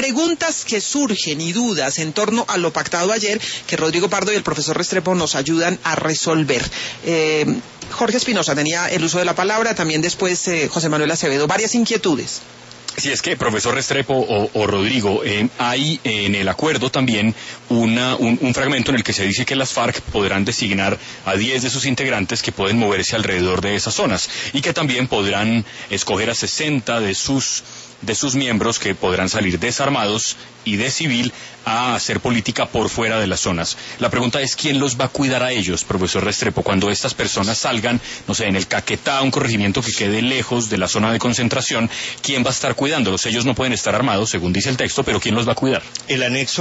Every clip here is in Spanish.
preguntas que surgen y dudas en torno a lo pactado ayer, que Rodrigo Pardo y el profesor Restrepo nos ayudan a resolver. Jorge Espinosa tenía el uso de la palabra, también después José Manuel Acevedo, varias inquietudes. Si es que, profesor Restrepo o Rodrigo, hay en el acuerdo también un fragmento en el que se dice que las FARC podrán designar a 10 de sus integrantes que pueden moverse alrededor de esas zonas y que también podrán escoger a 60 de sus miembros que podrán salir desarmados y de civil a hacer política por fuera de las zonas. La pregunta es, ¿quién los va a cuidar a ellos, profesor Restrepo, cuando estas personas salgan, no sé, en el Caquetá, un corregimiento que quede lejos de la zona de concentración? ¿Quién va a estar cuidándolos? Ellos no pueden estar armados, según dice el texto, pero ¿quién los va a cuidar? El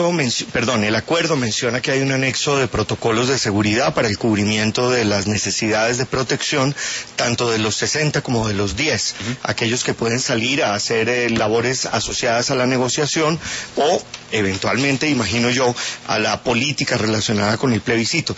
acuerdo menciona que hay un anexo de protocolos de seguridad para el cubrimiento de las necesidades de protección, tanto de los 60 como de los 10, aquellos que pueden salir a hacer labores asociadas a la negociación o eventualmente, imagino yo, a la política relacionada con el plebiscito.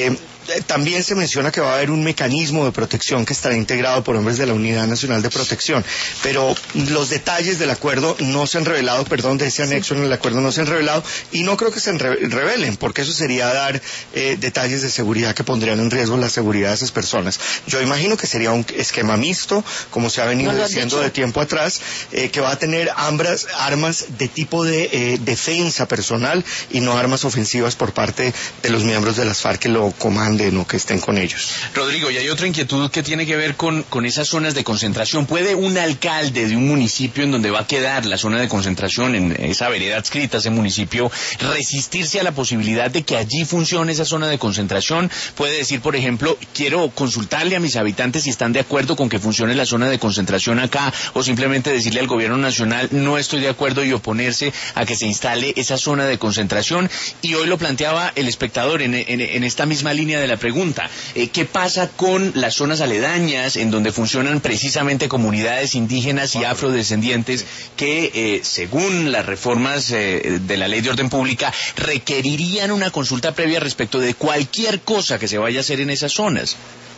También se menciona que va a haber un mecanismo de protección que estará integrado por hombres de la Unidad Nacional de Protección, pero los detalles del acuerdo no se han revelado, de ese anexo en el acuerdo no se han revelado, y no creo que se revelen, porque eso sería dar detalles de seguridad que pondrían en riesgo la seguridad de esas personas. Yo imagino que sería un esquema mixto, como se ha venido diciendo de tiempo atrás, que va a tener armas de tipo de defensa personal y no armas ofensivas por parte de los miembros de las FARC que lo comandan, no que estén con ellos. Rodrigo, y hay otra inquietud que tiene que ver con esas zonas de concentración. ¿Puede un alcalde de un municipio en donde va a quedar la zona de concentración, en esa vereda adscrita, ese municipio, resistirse a la posibilidad de que allí funcione esa zona de concentración? Puede decir, por ejemplo, quiero consultarle a mis habitantes si están de acuerdo con que funcione la zona de concentración acá, o simplemente decirle al gobierno nacional, no estoy de acuerdo, y oponerse a que se instale esa zona de concentración. Y hoy lo planteaba el espectador en esta misma línea de la pregunta. ¿Qué pasa con las zonas aledañas en donde funcionan precisamente comunidades indígenas y afrodescendientes que, según las reformas de la Ley de Orden Pública, requerirían una consulta previa respecto de cualquier cosa que se vaya a hacer en esas zonas?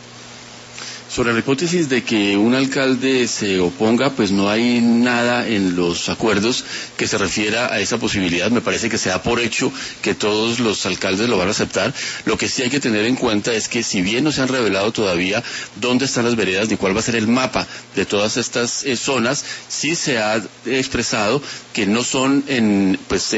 Sobre la hipótesis de que un alcalde se oponga, pues no hay nada en los acuerdos que se refiera a esa posibilidad. Me parece que se da por hecho que todos los alcaldes lo van a aceptar. Lo que sí hay que tener en cuenta es que, si bien no se han revelado todavía dónde están las veredas ni cuál va a ser el mapa de todas estas zonas, sí se ha expresado que no son en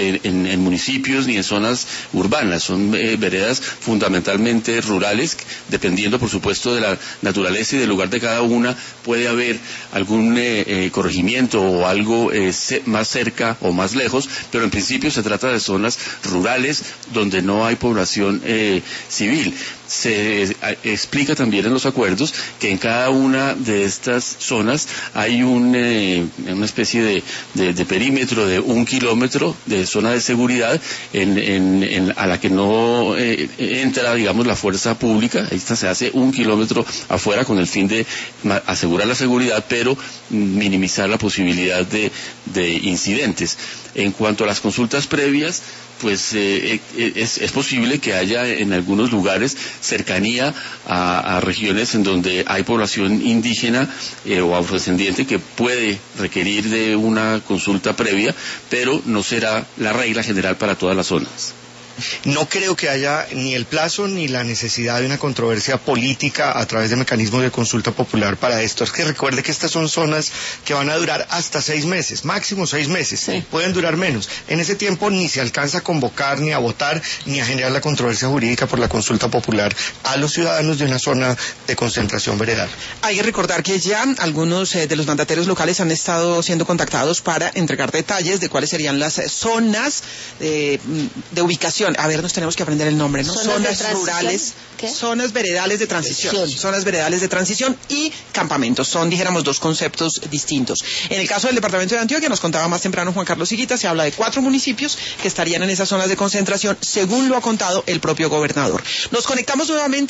municipios ni en zonas urbanas, son veredas fundamentalmente rurales, dependiendo por supuesto de la naturaleza y del lugar de cada una. Puede haber algún corregimiento o algo más cerca o más lejos, pero en principio se trata de zonas rurales donde no hay población civil. Se explica también en los acuerdos que en cada una de estas zonas hay una especie de perímetro de 1 kilómetro de zona de seguridad a la que no entra, digamos, la fuerza pública. Esta se hace 1 kilómetro afuera con el fin de asegurar la seguridad, pero minimizar la posibilidad de incidentes. En cuanto a las consultas previas, pues es posible que haya en algunos lugares cercanía a regiones en donde hay población indígena o afrodescendiente que puede requerir de una consulta previa, pero no será la regla general para todas las zonas. No creo que haya ni el plazo ni la necesidad de una controversia política a través de mecanismos de consulta popular para esto. Es que recuerde que estas son zonas que van a durar hasta 6 meses, máximo 6 meses, sí. Pueden durar menos. En ese tiempo ni se alcanza a convocar, ni a votar, ni a generar la controversia jurídica por la consulta popular a los ciudadanos de una zona de concentración veredal. Hay que recordar que ya algunos de los mandatarios locales han estado siendo contactados para entregar detalles de cuáles serían las zonas de ubicación. A ver, nos tenemos que aprender el nombre, ¿no? Zonas rurales, zonas veredales de transición. Zonas veredales de transición y campamentos. Son, dijéramos, dos conceptos distintos. En el caso del departamento de Antioquia, nos contaba más temprano Juan Carlos Higuita, se habla de 4 municipios que estarían en esas zonas de concentración, según lo ha contado el propio gobernador. Nos conectamos nuevamente